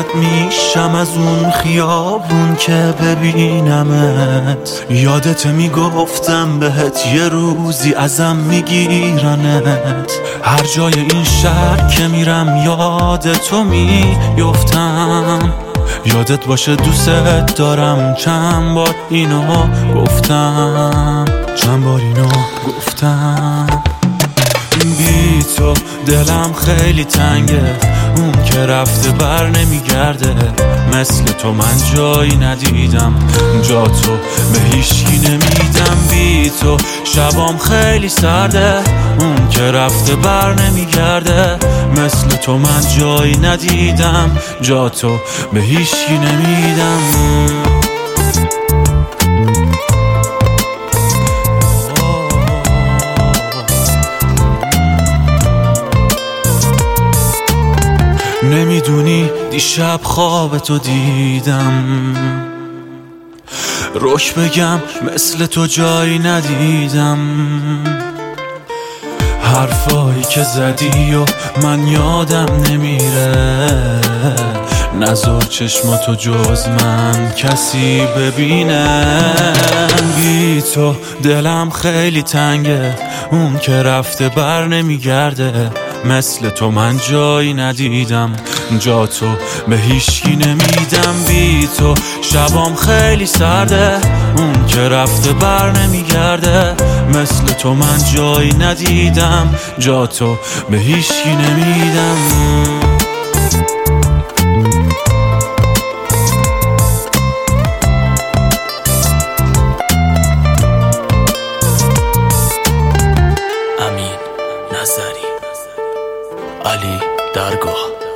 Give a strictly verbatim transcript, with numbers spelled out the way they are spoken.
رد میشم از اون خیابون که ببینمت. یادت میگفتم بهت یه روزی ازم میگیرنت. هر جای این شهر که میرم یاد تو میفتم. یادت باشه دوست دارم، چند بار اینو گفتم، چند بار اینو گفتم. بی تو دلم خیلی تنگه، اون که رفته بر نمیگرده. مثل تو من جایی ندیدم، جا تو به هیچکی نمیدم. بی تو شبام خیلی سرده، اون که رفته بر نمیگرده. مثل تو من جایی ندیدم، جا تو به هیچکی نمیدم. نمیدونی دیشب خواب تو دیدم، روش بگم مثل تو جایی ندیدم. حرفایی که زدی و من یادم نمیره، نذار چشماتو جز من کسی ببینه. بی تو دلم خیلی تنگه، اون که رفته بر نمیگرده. مثل تو من جایی ندیدم، جا تو به هیچکی نمیدم. بی تو شبام خیلی سرده، اون که رفته بر نمیگرده. مثل تو من جایی ندیدم، جا تو به هیچکی نمیدم. امین نظری، علی درگاه.